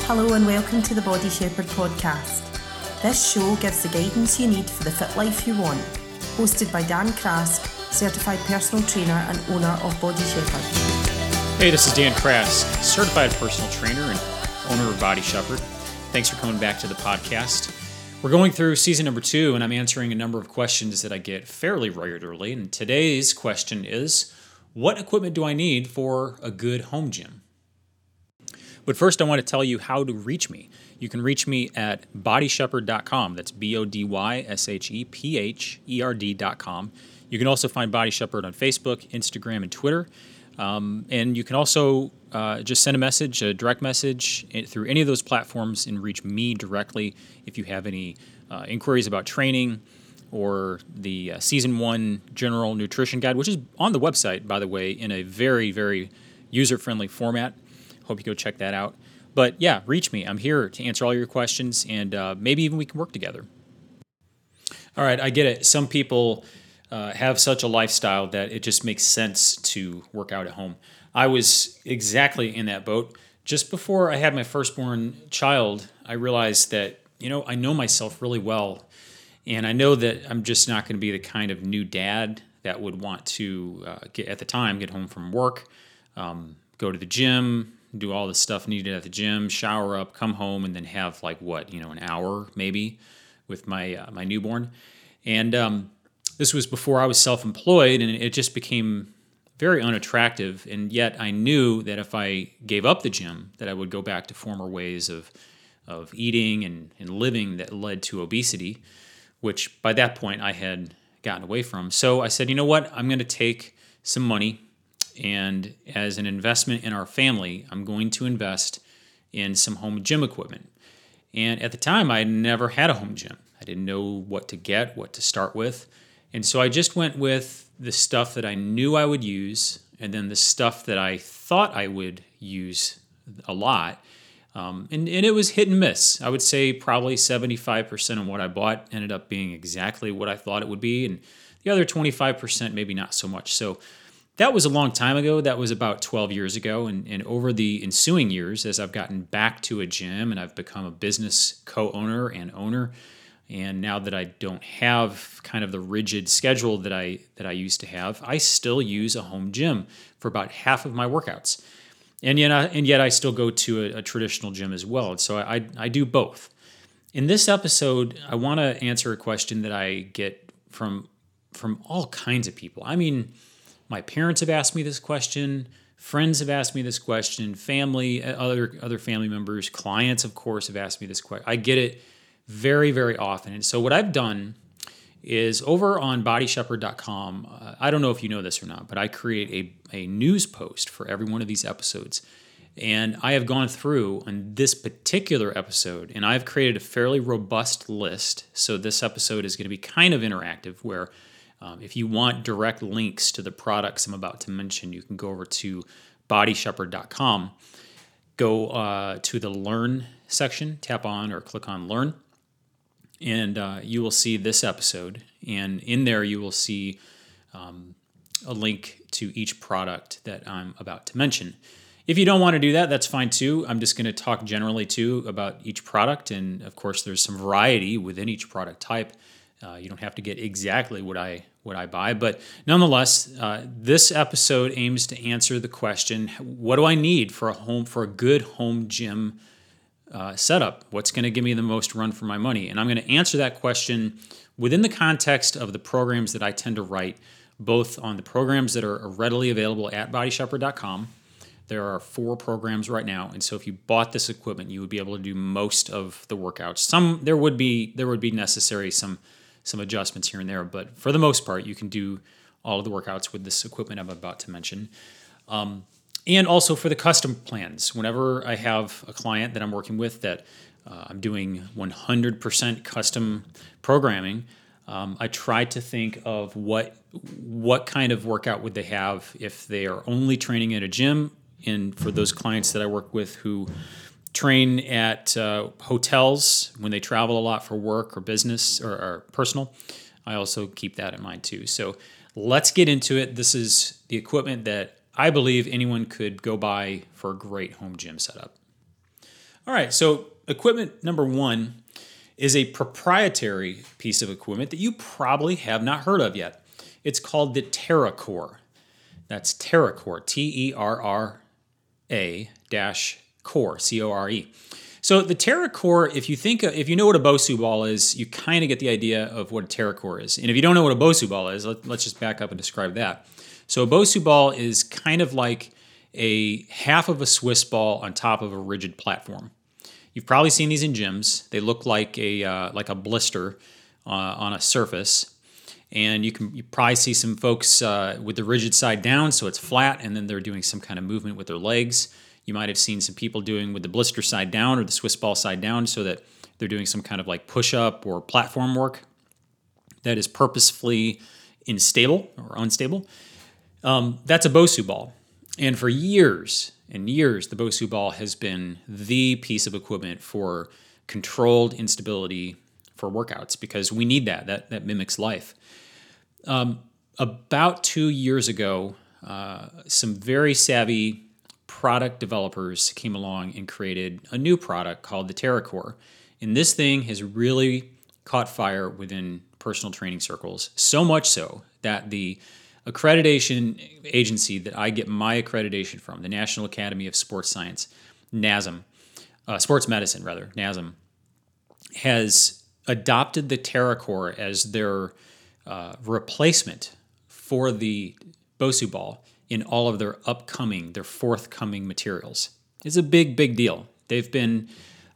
Hello and welcome to the Body Shepherd podcast. This show gives the guidance you need for the fit life you want. Hosted by Dan Krask, certified personal trainer and owner of Body Shepherd. Hey, this is Dan Krask, certified personal trainer and owner of Body Shepherd. Thanks for coming back to the podcast. We're going through season number 2, and I'm answering a number of questions that I get fairly regularly. And today's question is, what equipment do I need for a good home gym? But first, I want to tell you how to reach me. You can reach me at bodyshepherd.com. That's BODYSHEPHERD.com. You can also find Body Shepherd on Facebook, Instagram, and Twitter. And you can also just send a direct message through any of those platforms and reach me directly if you have any inquiries about training or the Season 1 General Nutrition Guide, which is on the website, by the way, in a very, very user-friendly format. Hope you go check that out. But yeah, reach me. I'm here to answer all your questions, and maybe even we can work together. All right, I get it. Some people have such a lifestyle that it just makes sense to work out at home. I was exactly in that boat. Just before I had my firstborn child, I realized that, I know myself really well, and I know that I'm just not going to be the kind of new dad that would want to, get home from work, go to the gym, do all the stuff needed at the gym, shower up, come home, and then have an hour maybe with my newborn. And this was before I was self-employed, and it just became very unattractive. And yet I knew that if I gave up the gym, that I would go back to former ways of eating and living that led to obesity, which by that point I had gotten away from. So I said, you know what? I'm going to take some money, and as an investment in our family, I'm going to invest in some home gym equipment. And at the time, I had never had a home gym. I didn't know what to get, what to start with. And so I just went with the stuff that I knew I would use, and then the stuff that I thought I would use a lot. And it was hit and miss. I would say probably 75% of what I bought ended up being exactly what I thought it would be, and the other 25% maybe not so much. So that was a long time ago. That was about 12 years ago. And over the ensuing years, as I've gotten back to a gym and I've become a business co-owner and owner, and now that I don't have kind of the rigid schedule that I used to have, I still use a home gym for about half of my workouts. And yet I still go to a traditional gym as well. And so I do both. In this episode, I want to answer a question that I get from all kinds of people. I mean, my parents have asked me this question, friends have asked me this question, family, other family members, clients, of course, have asked me this question. I get it very, very often. And so what I've done is over on bodyshepherd.com, I don't know if you know this or not, but I create a news post for every one of these episodes. And I have gone through on this particular episode, and I've created a fairly robust list. So this episode is going to be kind of interactive, where if you want direct links to the products I'm about to mention, you can go over to bodyshepherd.com, go to the Learn section, tap on or click on Learn, and you will see this episode. And in there, you will see a link to each product that I'm about to mention. If you don't want to do that, that's fine too. I'm just going to talk generally too about each product. And of course, there's some variety within each product type. You don't have to get exactly what I buy, but nonetheless, this episode aims to answer the question: what do I need for a good home gym setup? What's going to give me the most run for my money? And I'm going to answer that question within the context of the programs that I tend to write, both on the programs that are readily available at bodyshepherd.com. There are 4 programs right now, and so if you bought this equipment, you would be able to do most of the workouts. There would be necessary some adjustments here and there, but for the most part, you can do all of the workouts with this equipment I'm about to mention. And also for the custom plans. Whenever I have a client that I'm working with that I'm doing 100% custom programming, I try to think of what kind of workout would they have if they are only training at a gym. And for those clients that I work with who train at hotels when they travel a lot for work or business or personal, I also keep that in mind too. So let's get into it. This is the equipment that I believe anyone could go buy for a great home gym setup. All right, so equipment number one is a proprietary piece of equipment that you probably have not heard of yet. It's called the TerraCore. That's TerraCore, TERRA-Core, C-O-R-E. So the TerraCore, if you know what a Bosu ball is, you kind of get the idea of what a TerraCore is. And if you don't know what a Bosu ball is, let's just back up and describe that. So a Bosu ball is kind of like a half of a Swiss ball on top of a rigid platform. You've probably seen these in gyms. They look like a blister on a surface. And you probably see some folks with the rigid side down, so it's flat, and then they're doing some kind of movement with their legs. You might have seen some people doing with the blister side down or the Swiss ball side down, so that they're doing some kind of like push-up or platform work that is purposefully unstable. That's a Bosu ball. And for years and years, the Bosu ball has been the piece of equipment for controlled instability for workouts, because we need that mimics life. About 2 years ago, some very savvy product developers came along and created a new product called the TerraCore. And this thing has really caught fire within personal training circles, so much so that the accreditation agency that I get my accreditation from, the National Academy of Sports Science, NASM, Sports Medicine rather, NASM, has adopted the TerraCore as their replacement for the Bosu ball in all of their forthcoming materials. It's a big, big deal. They've been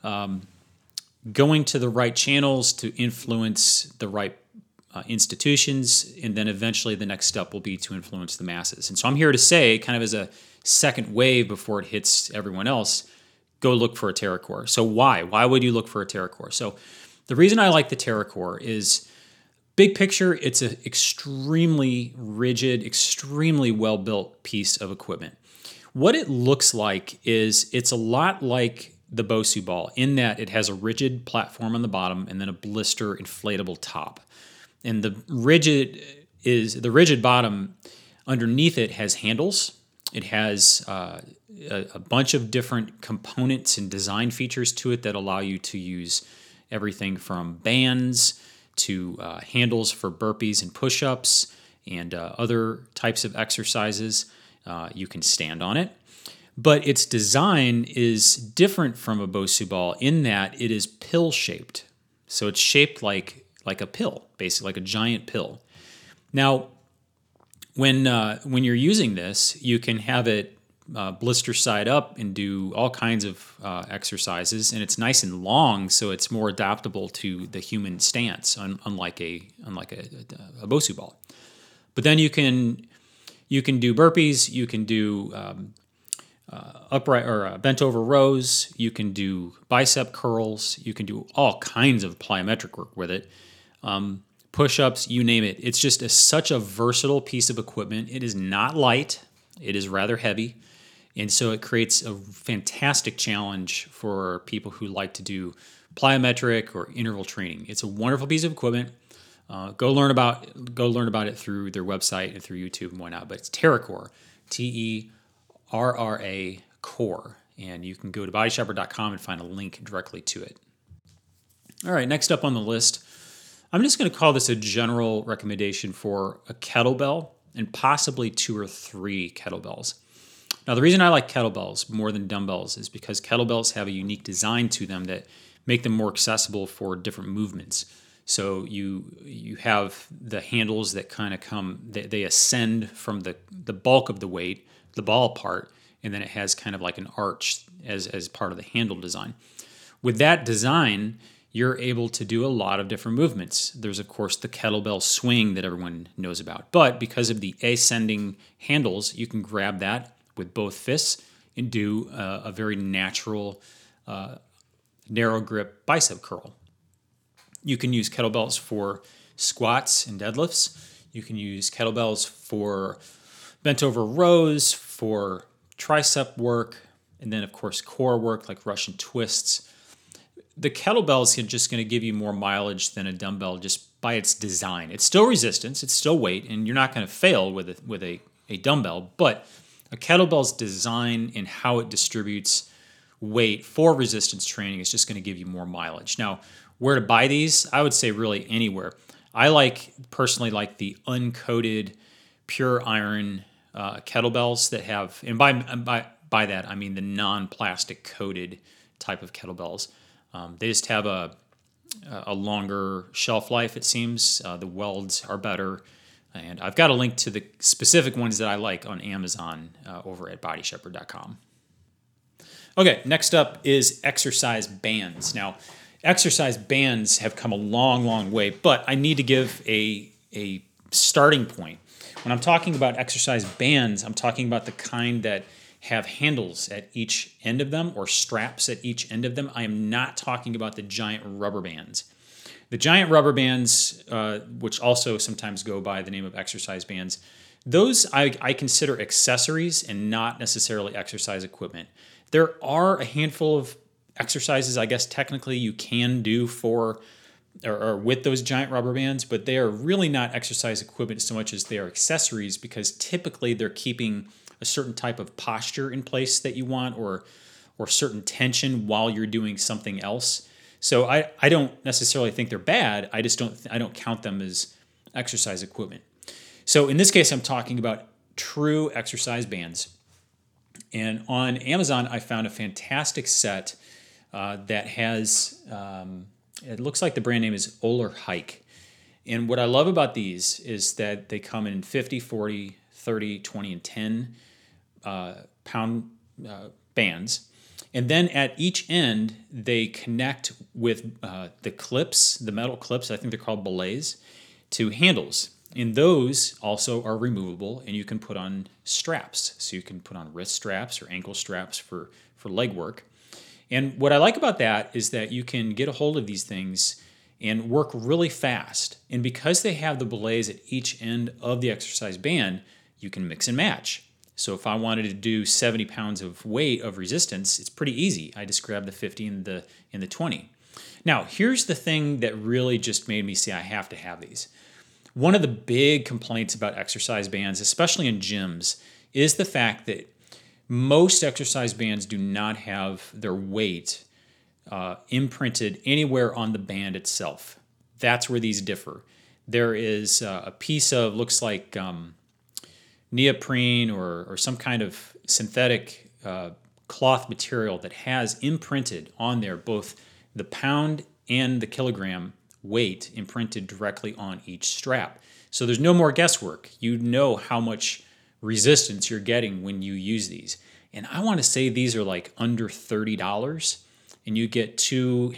going to the right channels to influence the right institutions, and then eventually the next step will be to influence the masses. And so I'm here to say, kind of as a second wave before it hits everyone else, go look for a TerraCore. So why? Why would you look for a TerraCore? So the reason I like the TerraCore is, big picture, it's an extremely rigid, extremely well-built piece of equipment. What it looks like is it's a lot like the Bosu ball in that it has a rigid platform on the bottom and then a blister inflatable top. And the rigid bottom underneath it has handles. It has a bunch of different components and design features to it that allow you to use everything from bands to handles for burpees and push-ups and other types of exercises. You can stand on it. But its design is different from a Bosu ball in that it is pill-shaped. So it's shaped like a pill, basically like a giant pill. Now, when you're using this, you can have it blister side up and do all kinds of exercises, and it's nice and long, so it's more adaptable to the human stance, unlike a Bosu ball. But then you can do burpees, you can do upright or bent over rows, you can do bicep curls, you can do all kinds of plyometric work with it. Push-ups, you name it. It's just such a versatile piece of equipment. It is not light. It is rather heavy. And so it creates a fantastic challenge for people who like to do plyometric or interval training. It's a wonderful piece of equipment. Go learn about it through their website and through YouTube and whatnot. But it's TerraCore, TERRA Core. And you can go to bodyshopper.com and find a link directly to it. All right, next up on the list, I'm just going to call this a general recommendation for a kettlebell and possibly 2 or 3 kettlebells. Now, the reason I like kettlebells more than dumbbells is because kettlebells have a unique design to them that make them more accessible for different movements. So you have the handles that kind of they ascend from the bulk of the weight, the ball part, and then it has kind of like an arch as part of the handle design. With that design, you're able to do a lot of different movements. There's, of course, the kettlebell swing that everyone knows about. But because of the ascending handles, you can grab that with both fists and do a very natural narrow grip bicep curl. You can use kettlebells for squats and deadlifts. You can use kettlebells for bent over rows, for tricep work, and then, of course, core work like Russian twists. The kettlebell is just going to give you more mileage than a dumbbell just by its design. It's still resistance, it's still weight, and you're not going to fail with a dumbbell, but a kettlebell's design and how it distributes weight for resistance training is just going to give you more mileage. Now, where to buy these? I would say really anywhere. I personally like the uncoated pure iron kettlebells that have, and by that I mean the non-plastic coated type of kettlebells. They just have a longer shelf life, it seems. The welds are better. And I've got a link to the specific ones that I like on Amazon over at bodyshepherd.com. Okay, next up is exercise bands. Now, exercise bands have come a long, long way, but I need to give a starting point. When I'm talking about exercise bands, I'm talking about the kind that have handles at each end of them or straps at each end of them. I am not talking about the giant rubber bands. The giant rubber bands, which also sometimes go by the name of exercise bands, those I consider accessories and not necessarily exercise equipment. There are a handful of exercises, I guess technically you can do for or with those giant rubber bands, but they are really not exercise equipment so much as they are accessories, because typically they're keeping a certain type of posture in place that you want, or certain tension while you're doing something else. So I don't necessarily think they're bad. I don't count them as exercise equipment. So in this case, I'm talking about true exercise bands. And on Amazon, I found a fantastic set that has, it looks like the brand name is Oler Hike. And what I love about these is that they come in 50, 40, 30, 20, and 10 pound bands. And then at each end, they connect with the clips, the metal clips, I think they're called belays, to handles. And those also are removable, and you can put on straps. So you can put on wrist straps or ankle straps for leg work. And what I like about that is that you can get a hold of these things and work really fast. And because they have the belays at each end of the exercise band, you can mix and match. So if I wanted to do 70 pounds of weight of resistance, it's pretty easy. I just grab the 50 and the 20. Now, here's the thing that really just made me say I have to have these. One of the big complaints about exercise bands, especially in gyms, is the fact that most exercise bands do not have their weight imprinted anywhere on the band itself. That's where these differ. There is a piece of, looks like neoprene or some kind of synthetic cloth material that has imprinted on there both the pound and the kilogram weight imprinted directly on each strap. So there's no more guesswork. You know how much resistance you're getting when you use these. And I want to say these are like under $30, and you get two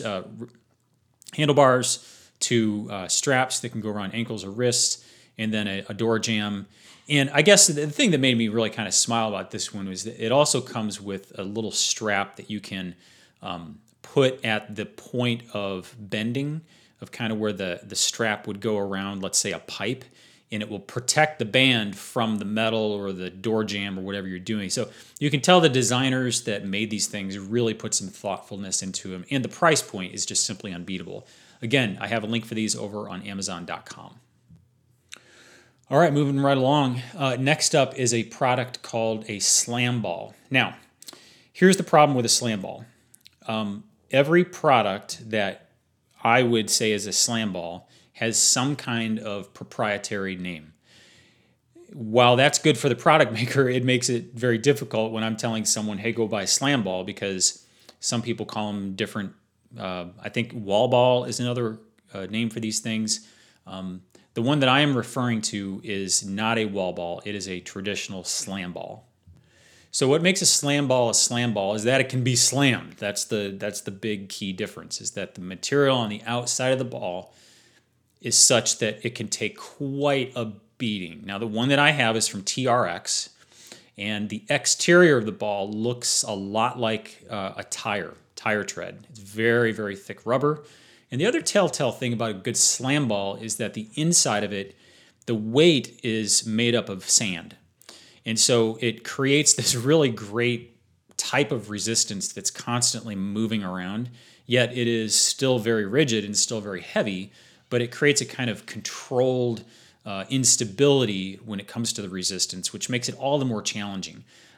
handlebars, two straps that can go around ankles or wrists, and then a door jamb. And I guess the thing that made me really kind of smile about this one was that it also comes with a little strap that you can put at the point of bending, of kind of where the strap would go around, let's say, a pipe, and it will protect the band from the metal or the door jamb or whatever you're doing. So you can tell the designers that made these things really put some thoughtfulness into them, and the price point is just simply unbeatable. Again, I have a link for these over on Amazon.com. All right, moving right along. Next up is a product called a slam ball. Now, here's the problem with a slam ball. Every product that I would say is a slam ball has some kind of proprietary name. While that's good for the product maker, it makes it very difficult when I'm telling someone, hey, go buy a slam ball, because some people call them different. I think wall ball is another name for these things. The one that I am referring to is not a wall ball. It is a traditional slam ball. So what makes a slam ball is that it can be slammed. That's the big key difference, is that the material on the outside of the ball is such that it can take quite a beating. Now, the one that I have is from TRX, and the exterior of the ball looks a lot like a tire tread. It's very, very thick rubber. And the other telltale thing about a good slam ball is that the inside of it, the weight is made up of sand. And so it creates this really great type of resistance that's constantly moving around, yet it is still very rigid and still very heavy, but it creates a kind of controlled instability when it comes to the resistance, which makes it all the more challenging.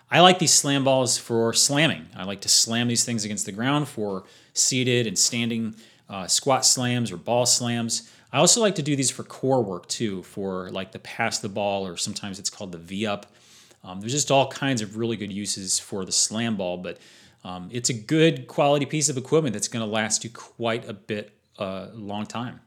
I like these slam balls for slamming. I like to slam these things against the ground for seated and standing squat slams or ball slams. I also like to do these for core work too, for like the pass the ball, or sometimes it's called the V-up. There's just all kinds of really good uses for the slam ball, but it's a good quality piece of equipment that's going to last you quite a bit long time.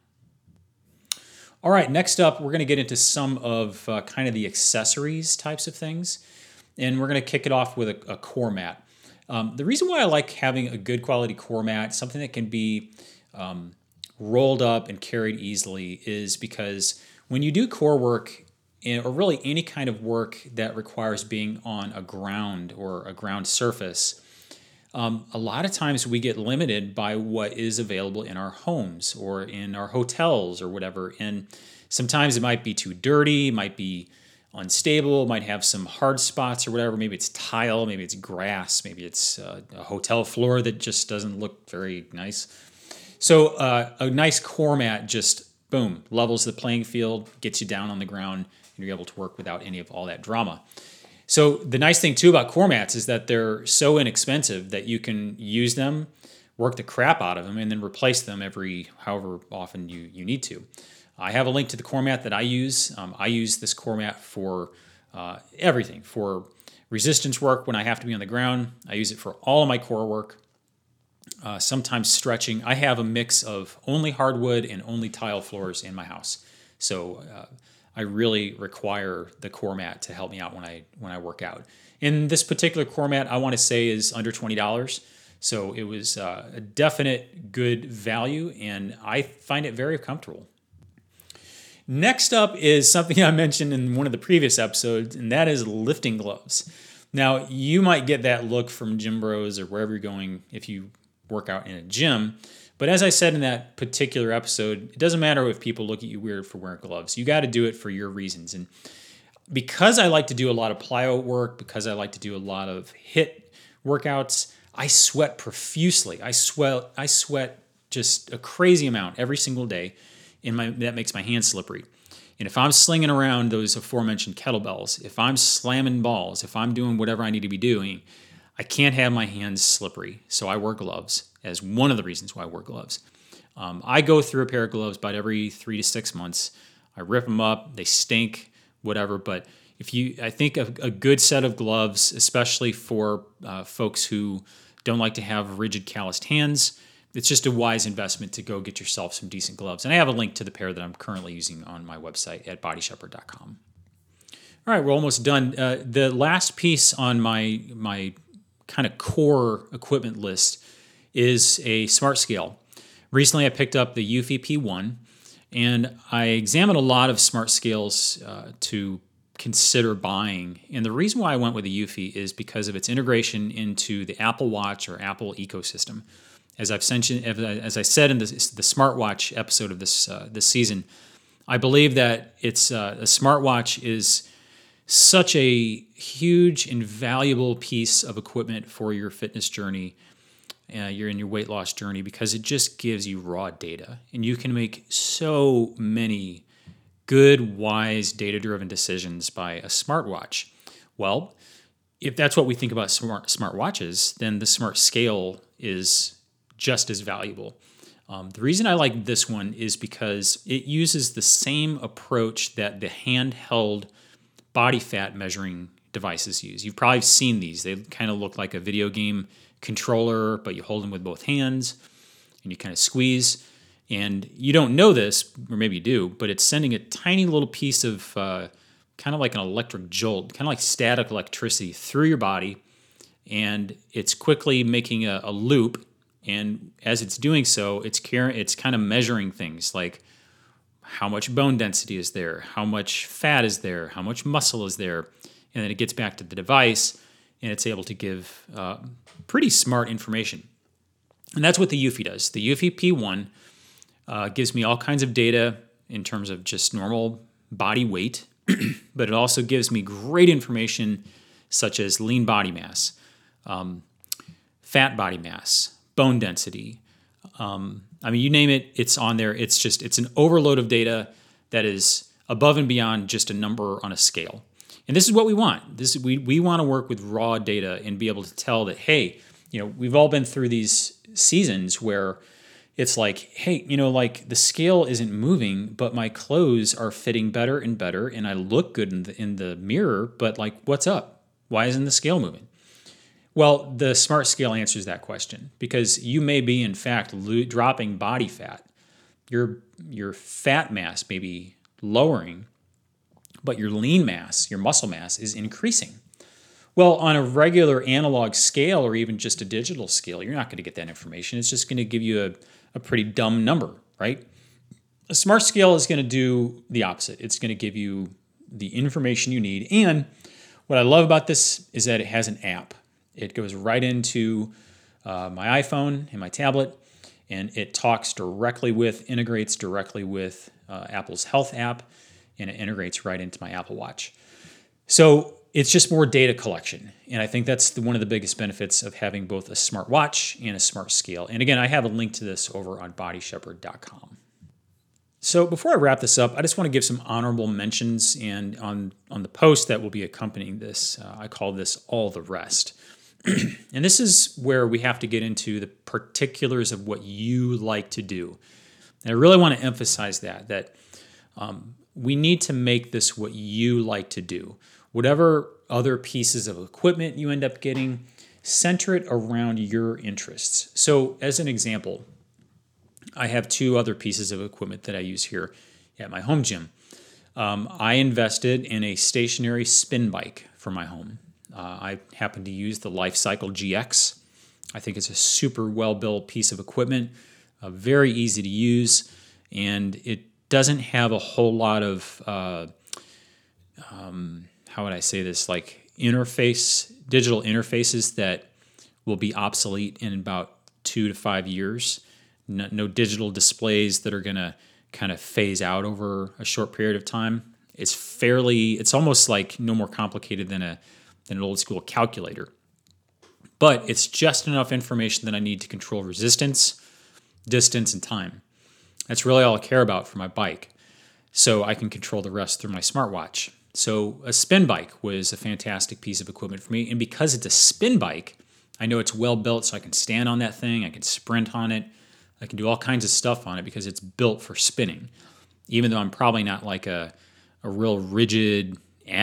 All right, next up, we're going to get into some of kind of the accessories types of things, and we're going to kick it off with a core mat. The reason why I like having a good quality core mat, something that can be rolled up and carried easily, is because when you do core work, or really any kind of work that requires being on a ground or a ground surface, a lot of times we get limited by what is available in our homes or in our hotels or whatever. And sometimes it might be too dirty, might be unstable, might have some hard spots or whatever. Maybe it's tile, maybe it's grass, maybe it's a hotel floor that just doesn't look very nice. So a nice core mat just, boom, levels the playing field, gets you down on the ground, and you're able to work without any of all that drama. So the nice thing too about core mats is that they're so inexpensive that you can use them, work the crap out of them, and then replace them every however often you need to. I have a link to the core mat that I use. I use this core mat for everything, for resistance work when I have to be on the ground. I use it for all of my core work. Sometimes stretching. I have a mix of only hardwood and only tile floors in my house. So I really require the core mat to help me out when I work out. And this particular core mat, I want to say, is under $20. So it was a definite good value, and I find it very comfortable. Next up is something I mentioned in one of the previous episodes, and that is lifting gloves. Now, you might get that look from Gym Bros or wherever you're going if you work out in a gym. But as I said in that particular episode, it doesn't matter if people look at you weird for wearing gloves. You got to do it for your reasons. And because I like to do a lot of plyo work, because I like to do a lot of HIIT workouts, I sweat profusely. I sweat just a crazy amount every single day, and that makes my hands slippery. And if I'm slinging around those aforementioned kettlebells, if I'm slamming balls, if I'm doing whatever I need to be doing, I can't have my hands slippery. So I wear gloves as one of the reasons why I wear gloves. I go through a pair of gloves about every 3 to 6 months. I rip them up, they stink, whatever. But I think a good set of gloves, especially for folks who don't like to have rigid calloused hands, it's just a wise investment to go get yourself some decent gloves. And I have a link to the pair that I'm currently using on my website at bodyshepherd.com. All right, we're almost done. The last piece on my kind of core equipment list is a smart scale. Recently, I picked up the Eufy P1, and I examined a lot of smart scales to consider buying. And the reason why I went with the Eufy is because of its integration into the Apple Watch or Apple ecosystem. As I said in the smartwatch episode of this season, I believe that a smartwatch is such a huge and valuable piece of equipment for your fitness journey, your weight loss journey, because it just gives you raw data, and you can make so many good, wise, data-driven decisions by a smartwatch. Well, if that's what we think about smartwatches, then the smart scale is just as valuable. The reason I like this one is because it uses the same approach that the handheld body fat measuring devices use. You've probably seen these. They kind of look like a video game controller, but you hold them with both hands and you kind of squeeze. And you don't know this, or maybe you do, but it's sending a tiny little piece of kind of like an electric jolt, kind of like static electricity through your body. And it's quickly making a loop. And as it's doing so, it's kind of measuring things like how much bone density is there, how much fat is there, how much muscle is there. And then it gets back to the device, and it's able to give pretty smart information. And that's what the Eufy does. The Eufy P1 gives me all kinds of data in terms of just normal body weight, but it also gives me great information such as lean body mass, fat body mass, bone density. You name it, it's on there. It's an overload of data that is above and beyond just a number on a scale. And this is what we want. We want to work with raw data and be able to tell that, hey, we've all been through these seasons where it's like, hey, like the scale isn't moving, but my clothes are fitting better and better, and I look good in the mirror, but like, what's up? Why isn't the scale moving? Well, the Smart Scale answers that question, because you may be, in fact, dropping body fat. Your fat mass may be lowering, but your lean mass, your muscle mass, is increasing. Well, on a regular analog scale or even just a digital scale, you're not going to get that information. It's just going to give you a pretty dumb number, right? A Smart Scale is going to do the opposite. It's going to give you the information you need. And what I love about this is that it has an app. It goes right into my iPhone and my tablet, and it integrates directly with Apple's Health app, and it integrates right into my Apple Watch. So it's just more data collection. And I think that's one of the biggest benefits of having both a smartwatch and a Smart Scale. And again, I have a link to this over on bodyshepherd.com. So before I wrap this up, I just want to give some honorable mentions. And on the post that will be accompanying this, I call this All the Rest. And this is where we have to get into the particulars of what you like to do. And I really want to emphasize that we need to make this what you like to do. Whatever other pieces of equipment you end up getting, center it around your interests. So as an example, I have 2 other pieces of equipment that I use here at my home gym. I invested in a stationary spin bike for my home. I happen to use the Lifecycle GX. I think it's a super well-built piece of equipment, very easy to use, and it doesn't have a whole lot of, how would I say this, like digital interfaces that will be obsolete in about 2 to 5 years. No digital displays that are going to kind of phase out over a short period of time. It's almost like no more complicated than an old school calculator. But it's just enough information that I need to control resistance, distance, and time. That's really all I care about for my bike. So I can control the rest through my smartwatch. So a spin bike was a fantastic piece of equipment for me. And because it's a spin bike, I know it's well built, so I can stand on that thing, I can sprint on it, I can do all kinds of stuff on it because it's built for spinning. Even though I'm probably not like a real rigid,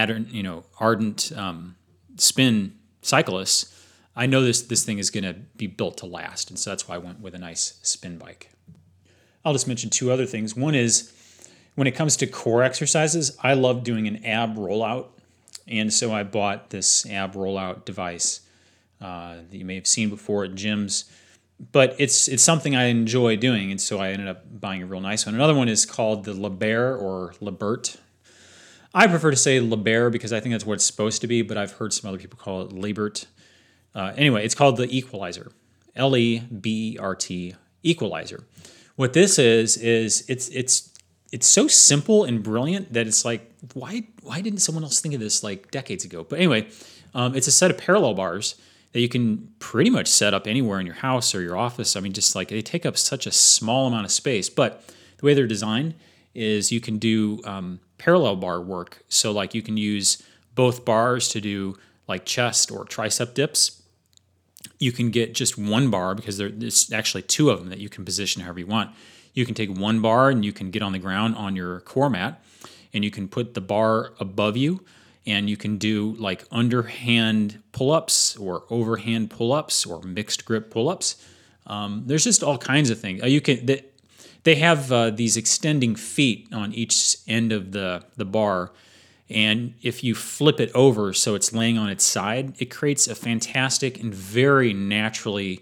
ardent spin cyclist, I know this thing is going to be built to last, and so that's why I went with a nice spin bike. I'll just mention 2 other things. One is, when it comes to core exercises, I love doing an ab rollout, and so I bought this ab rollout device that you may have seen before at gyms, but it's something I enjoy doing, and so I ended up buying a real nice one. Another one is called the Liber or Libert. I prefer to say Liber because I think that's what it's supposed to be, but I've heard some other people call it Libert. Anyway, it's called the Equalizer, Lebert, Equalizer. What this is it's so simple and brilliant that it's like, why didn't someone else think of this like decades ago? But anyway, it's a set of parallel bars that you can pretty much set up anywhere in your house or your office. I mean, just like they take up such a small amount of space, but the way they're designed is you can do parallel bar work. So like you can use both bars to do like chest or tricep dips. You can get just one bar because there's actually 2 of them that you can position however you want. You can take one bar and you can get on the ground on your core mat, and you can put the bar above you, and you can do like underhand pull-ups or overhand pull-ups or mixed grip pull-ups. There's just all kinds of things. They have these extending feet on each end of the bar, and if you flip it over so it's laying on its side, it creates a fantastic and very naturally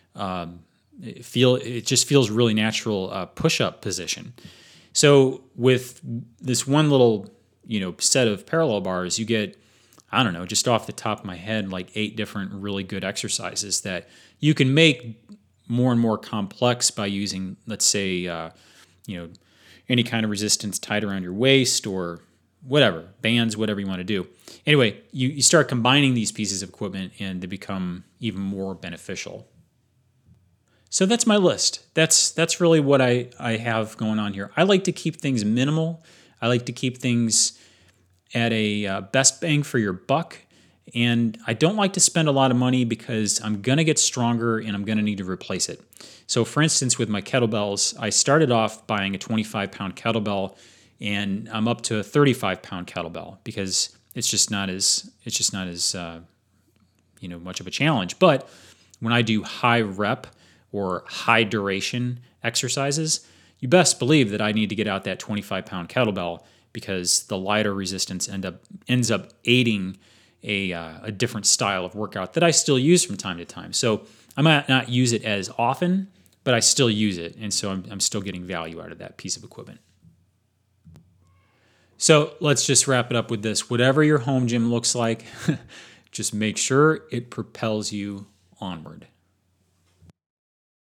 it just feels really natural push-up position. So with this one little set of parallel bars, you get, I don't know, just off the top of my head, like 8 different really good exercises that you can make more and more complex by using, let's say, any kind of resistance tied around your waist or whatever, bands, whatever you want to do. Anyway, you start combining these pieces of equipment and they become even more beneficial. So that's my list. That's really what I have going on here. I like to keep things minimal. I like to keep things at a best bang for your buck. And I don't like to spend a lot of money because I'm going to get stronger and I'm going to need to replace it. So for instance, with my kettlebells, I started off buying a 25-pound kettlebell, and I'm up to a 35-pound kettlebell because it's just not as much of a challenge. But when I do high rep or high duration exercises, you best believe that I need to get out that 25-pound kettlebell because the lighter resistance ends up aiding a different style of workout that I still use from time to time. So I might not use it as often, but I still use it, and so I'm still getting value out of that piece of equipment. So let's just wrap it up with this. Whatever your home gym looks like, just make sure it propels you onward.